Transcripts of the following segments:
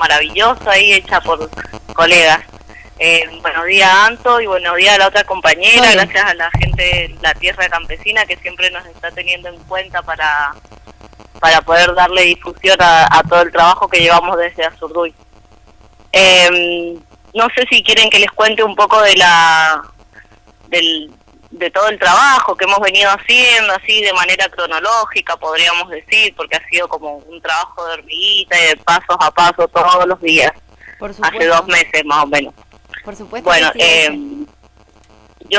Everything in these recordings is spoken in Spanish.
maravilloso ahí hecha por colegas. Buenos días, Anto, y buenos días a la otra compañera. Hola. Gracias a la gente de la Tierra Campesina que siempre nos está teniendo en cuenta para poder darle difusión a todo el trabajo que llevamos desde Azurduy. No sé si quieren que les cuente un poco de todo el trabajo que hemos venido haciendo, así de manera cronológica, podríamos decir, porque ha sido como un trabajo de hormiguita y de pasos a paso todos los días. Por supuesto. Hace 2 meses más o menos. Por supuesto. Bueno, yo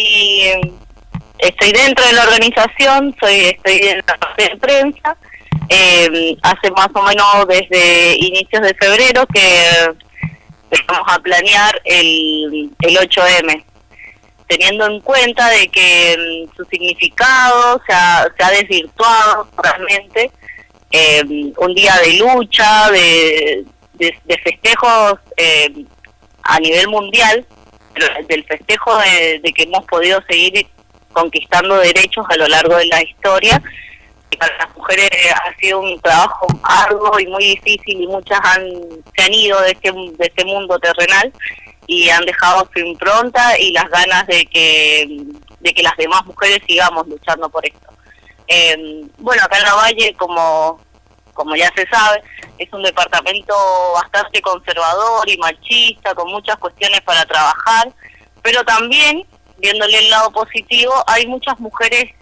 estoy dentro de la organización, estoy en la parte de prensa. Hace más o menos desde inicios de febrero que empezamos a planear el 8M, teniendo en cuenta de que su significado se ha desvirtuado realmente. Un día de lucha, de festejos a nivel mundial, pero del festejo de que hemos podido seguir conquistando derechos a lo largo de la historia. Y para las mujeres ha sido un trabajo arduo y muy difícil, y muchas se han ido de este mundo terrenal y han dejado su impronta y las ganas de que las demás mujeres sigamos luchando por esto. Bueno, acá en La Valle, como ya se sabe, es un departamento bastante conservador y machista, con muchas cuestiones para trabajar, pero también, viéndole el lado positivo, hay muchas mujeres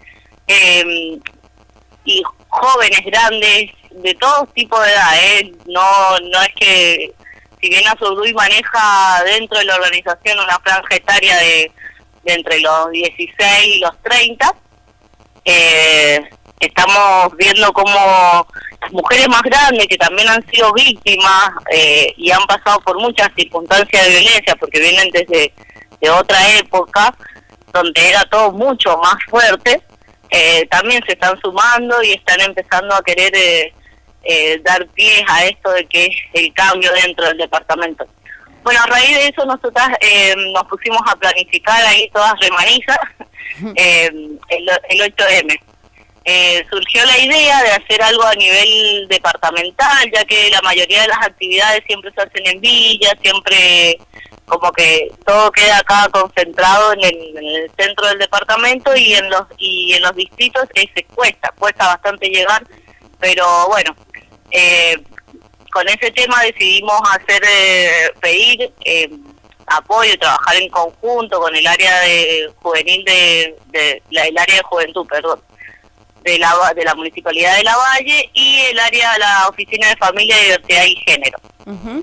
y jóvenes, grandes, de todo tipo de edad, no es que, si bien Azurduy maneja dentro de la organización una franja etaria de entre los 16 y los 30, estamos viendo cómo las mujeres más grandes, que también han sido víctimas y han pasado por muchas circunstancias de violencia, porque vienen desde otra época, donde era todo mucho más fuerte, también se están sumando y están empezando a querer dar pie a esto de que es el cambio dentro del departamento. Bueno, a raíz de eso nosotras nos pusimos a planificar ahí todas remanizas el 8M. Surgió la idea de hacer algo a nivel departamental, ya que la mayoría de las actividades siempre se hacen en villas, siempre como que todo queda acá concentrado en el centro del departamento, y en los distritos cuesta bastante llegar, pero bueno, con ese tema decidimos pedir apoyo y trabajar en conjunto con el área de juvenil el área de juventud, perdón, de la Municipalidad de La Valle, y el área de la Oficina de Familia, Diversidad y Género. Uh-huh.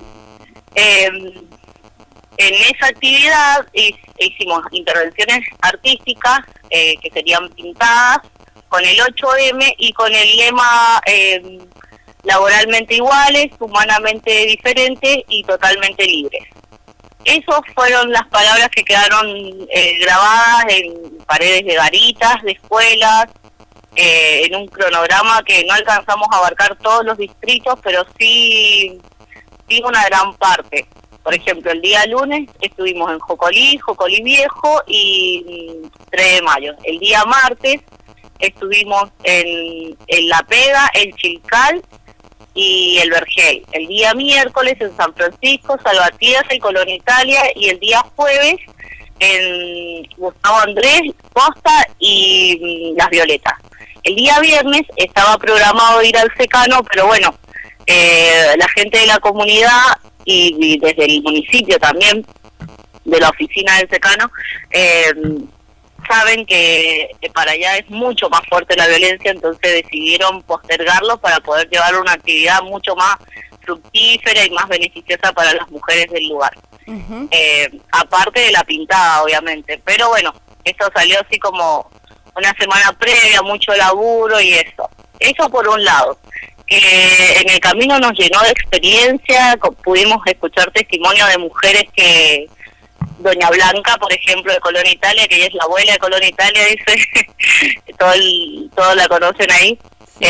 En esa actividad hicimos intervenciones artísticas que serían pintadas con el 8M y con el lema laboralmente iguales, humanamente diferentes y totalmente libres. Esas fueron las palabras que quedaron grabadas en paredes de garitas, de escuelas, en un cronograma que no alcanzamos a abarcar todos los distritos, pero sí una gran parte. Por ejemplo, el día lunes estuvimos en Jocolí Viejo y 3 de mayo. El día martes estuvimos en La Pega, el Chilcal y el Vergel. El día miércoles en San Francisco, Salvatierra y Colón Italia, y el día jueves en Gustavo Andrés, Costa y Las Violetas. El día viernes estaba programado ir al Secano, pero bueno, la gente de la comunidad y desde el municipio también, de la oficina del Secano, saben que para allá es mucho más fuerte la violencia, entonces decidieron postergarlo para poder llevar una actividad mucho más fructífera y más beneficiosa para las mujeres del lugar. Uh-huh. Aparte de la pintada, obviamente, pero bueno, esto salió así como una semana previa, mucho laburo y eso por un lado. En el camino nos llenó de experiencia, pudimos escuchar testimonios de mujeres que, doña Blanca, por ejemplo, de Colón Italia, que ella es la abuela de Colón Italia, dice, todos la conocen ahí,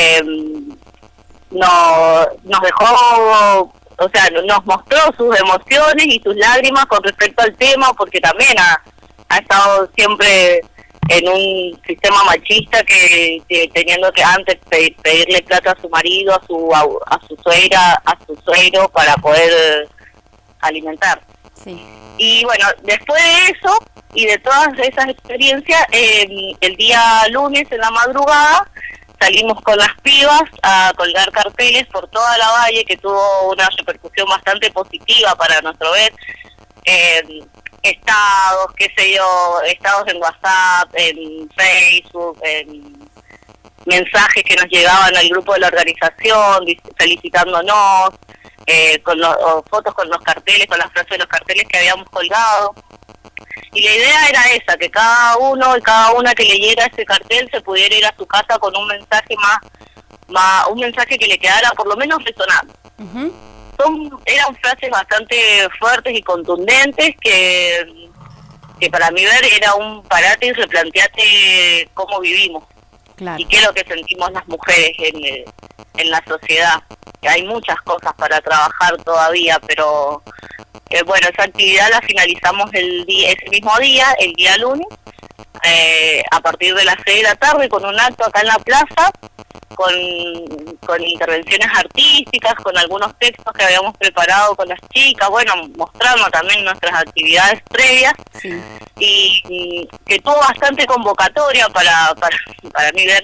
nos dejó, o sea, nos mostró sus emociones y sus lágrimas con respecto al tema, porque también ha estado siempre en un sistema machista que teniendo que antes pedirle plata a su marido, a su suegra, a su suegro para poder alimentar. Sí. Y bueno, después de eso y de todas esas experiencias, el día lunes en la madrugada salimos con las pibas a colgar carteles por toda la valle, que tuvo una repercusión bastante positiva para nuestro ver. Estados, qué sé yo, estados en WhatsApp, en Facebook, en mensajes que nos llegaban al grupo de la organización felicitándonos, o fotos con los carteles, con las frases de los carteles que habíamos colgado. Y la idea era esa, que cada uno y cada una que leyera ese cartel se pudiera ir a su casa con un mensaje un mensaje que le quedara por lo menos resonando. Uh-huh. Eran frases bastante fuertes y contundentes que para mí ver era un parate y replanteate cómo vivimos. Claro. Y qué es lo que sentimos las mujeres en la sociedad. Que hay muchas cosas para trabajar todavía, pero bueno, esa actividad la finalizamos ese mismo día, el día lunes, a partir de las 6 de la tarde, con un acto acá en la plaza, con intervenciones artísticas, con algunos textos que habíamos preparado con las chicas, bueno, mostrando también nuestras actividades previas. Sí. Y que tuvo bastante convocatoria para mí ver,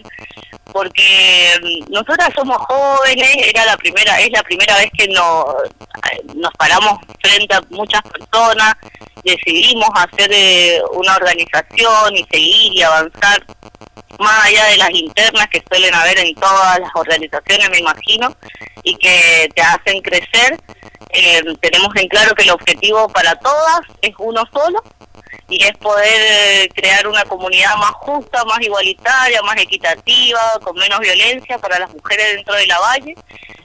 porque nosotras somos jóvenes, es la primera vez que nos paramos frente a muchas personas, decidimos hacer una organización y seguir y avanzar más allá de las internas que suelen haber en todas las organizaciones, me imagino, y que te hacen crecer. Tenemos en claro que el objetivo para todas es uno solo, y es poder crear una comunidad más justa, más igualitaria, más equitativa, con menos violencia para las mujeres dentro de la valle,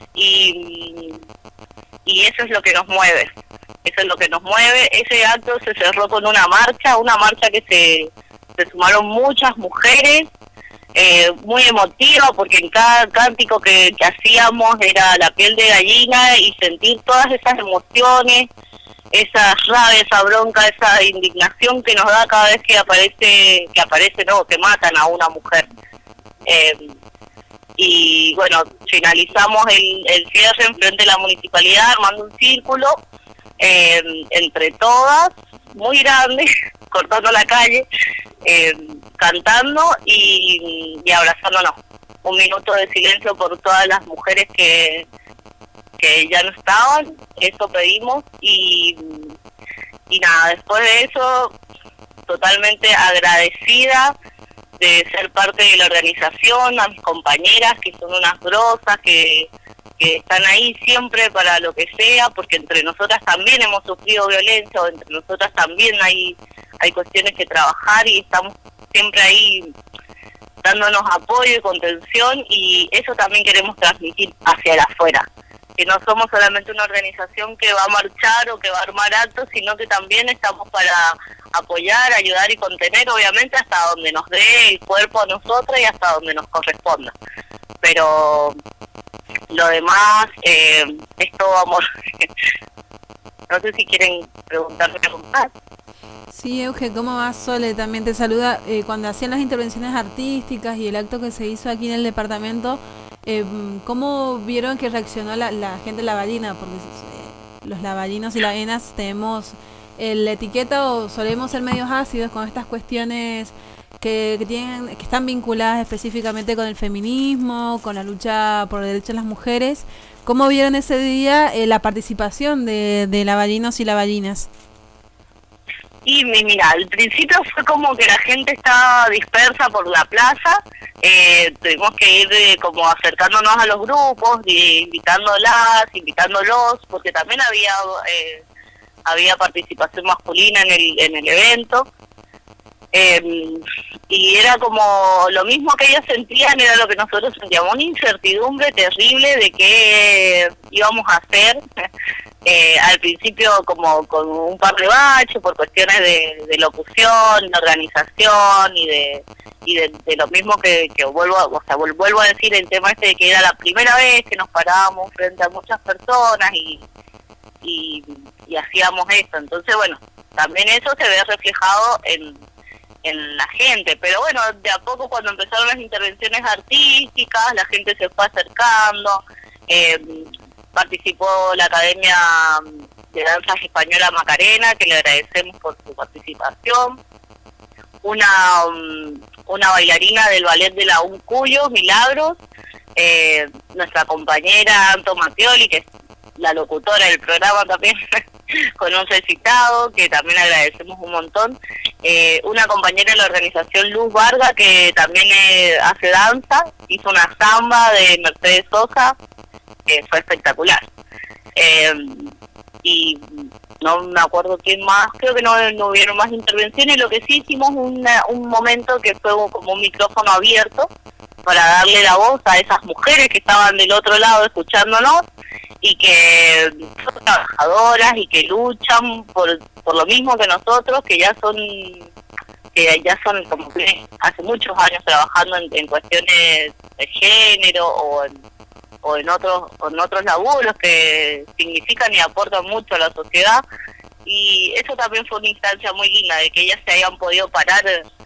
y eso es lo que nos mueve. Eso es lo que nos mueve. Ese acto se cerró con una marcha que se sumaron muchas mujeres, muy emotiva, porque en cada cántico que hacíamos era la piel de gallina y sentir todas esas emociones, esa rabia, esa bronca, esa indignación que nos da cada vez que aparece que matan a una mujer. Y bueno, finalizamos el cierre enfrente de la municipalidad armando un círculo entre todas, muy grande, cortando la calle, cantando y abrazándonos. Un minuto de silencio por todas las mujeres que ya no estaban, eso pedimos, y nada, después de eso, totalmente agradecida de ser parte de la organización, a mis compañeras que son unas grosas, que están ahí siempre para lo que sea, porque entre nosotras también hemos sufrido violencia, o entre nosotras también hay cuestiones que trabajar, y estamos siempre ahí dándonos apoyo y contención, y eso también queremos transmitir hacia el afuera, que no somos solamente una organización que va a marchar o que va a armar actos, sino que también estamos para apoyar, ayudar y contener, obviamente hasta donde nos dé el cuerpo a nosotras y hasta donde nos corresponda. Pero lo demás es todo amor. No sé si quieren preguntarme algo más. Sí, Euge, ¿cómo vas? Sole también te saluda. Cuando hacían las intervenciones artísticas y el acto que se hizo aquí en el departamento, ¿cómo vieron que reaccionó la gente lavallina? Porque los lavallinos y lavallinas tenemos la etiqueta o solemos ser medios ácidos con estas cuestiones que están vinculadas específicamente con el feminismo, con la lucha por los derechos de las mujeres. ¿Cómo vieron ese día la participación de lavallinos y lavallinas? Y mira, al principio fue como que la gente estaba dispersa por la plaza, tuvimos que ir como acercándonos a los grupos, invitándolos, porque también había participación masculina en el evento, y era como lo mismo que ellos sentían, era lo que nosotros sentíamos, una incertidumbre terrible de qué íbamos a hacer. Al principio como con un par de baches por cuestiones de locución, de organización y de lo mismo que vuelvo a decir, el tema este de que era la primera vez que nos parábamos frente a muchas personas y hacíamos esto. Entonces bueno, también eso se ve reflejado en en la gente. Pero bueno, de a poco cuando empezaron las intervenciones artísticas, la gente se fue acercando. Participó la Academia de Danza Española Macarena, que le agradecemos por su participación. Una bailarina del ballet de la Uncuyo, Milagros, nuestra compañera Anto Mattioli, que es la locutora del programa también, con un recitado, que también agradecemos un montón. Una compañera de la organización Luz Varga, que también hace danza, hizo una samba de Mercedes Sosa, que fue espectacular. Y no me acuerdo quién más, creo que no hubieron más intervenciones. Lo que sí hicimos un momento que fue como un micrófono abierto para darle la voz a esas mujeres que estaban del otro lado escuchándonos y que son trabajadoras y que luchan por lo mismo que nosotros, que ya son como que hace muchos años trabajando en cuestiones de género o en otros laburos que significan y aportan mucho a la sociedad. Y eso también fue una instancia muy linda, de que ellas se hayan podido parar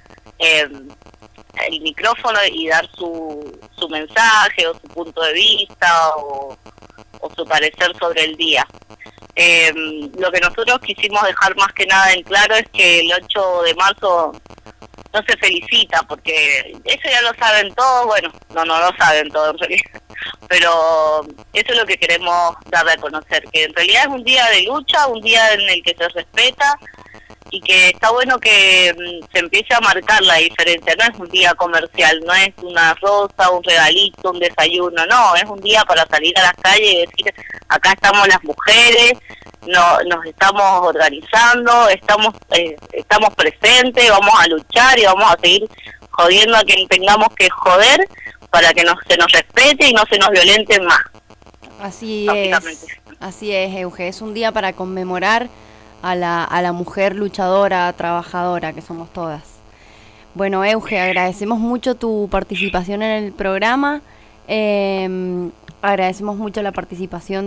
el micrófono y dar su mensaje o su punto de vista o su parecer sobre el día. Lo que nosotros quisimos dejar más que nada en claro es que el 8 de marzo no se felicita, porque eso ya lo saben todos. Bueno, no lo saben todos en realidad, pero eso es lo que queremos dar a conocer, que en realidad es un día de lucha, un día en el que se respeta y que está bueno que se empiece a marcar la diferencia. No es un día comercial, no es una rosa, un regalito, un desayuno, no, es un día para salir a las calles y decir, acá estamos las mujeres, nos estamos organizando, estamos presentes, vamos a luchar y vamos a seguir jodiendo a quien tengamos que joder para que se nos respete y no se nos violente más. Así es, Euge, es un día para conmemorar a la mujer luchadora, trabajadora que somos todas. Bueno, Euge, agradecemos mucho tu participación en el programa, agradecemos mucho la participación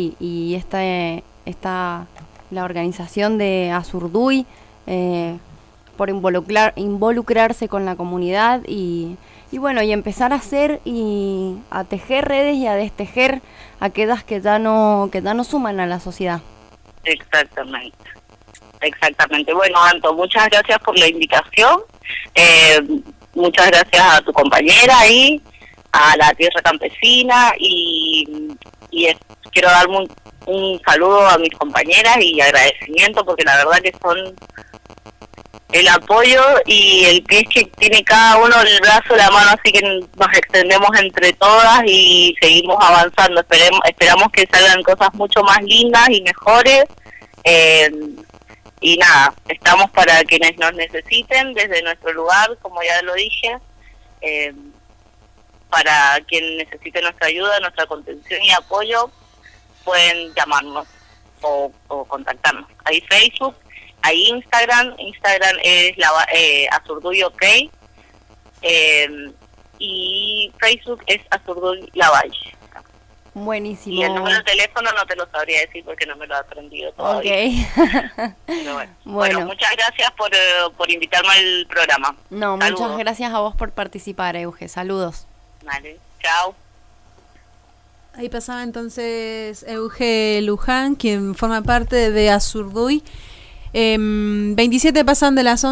la organización de Azurduy, por involucrarse con la comunidad y bueno, y empezar a hacer y a tejer redes y a destejer aquellas que ya no suman a la sociedad. Exactamente. Bueno, Anto, muchas gracias por la invitación, muchas gracias a tu compañera ahí, a la Tierra Campesina y quiero darme un saludo a mis compañeras y agradecimiento, porque la verdad que son el apoyo y el que es que tiene cada uno el brazo, la mano, así que nos extendemos entre todas y seguimos avanzando. Esperamos que salgan cosas mucho más lindas y mejores. Y nada, estamos para quienes nos necesiten desde nuestro lugar, como ya lo dije, para quien necesite nuestra ayuda, nuestra contención y apoyo, pueden llamarnos o contactarnos. Hay Facebook, hay Instagram es Azurduy OK, y Facebook es Azurduy Lavalle. Buenísimo. Y el número de teléfono no te lo sabría decir porque no me lo he aprendido todavía. Okay. Pero bueno, muchas gracias por invitarme al programa. No, saludos. Muchas gracias a vos por participar, Euge. Saludos. Vale, chao. Ahí pasaba entonces Euge Luján, quien forma parte de Azurduy. 27 pasan de las 11.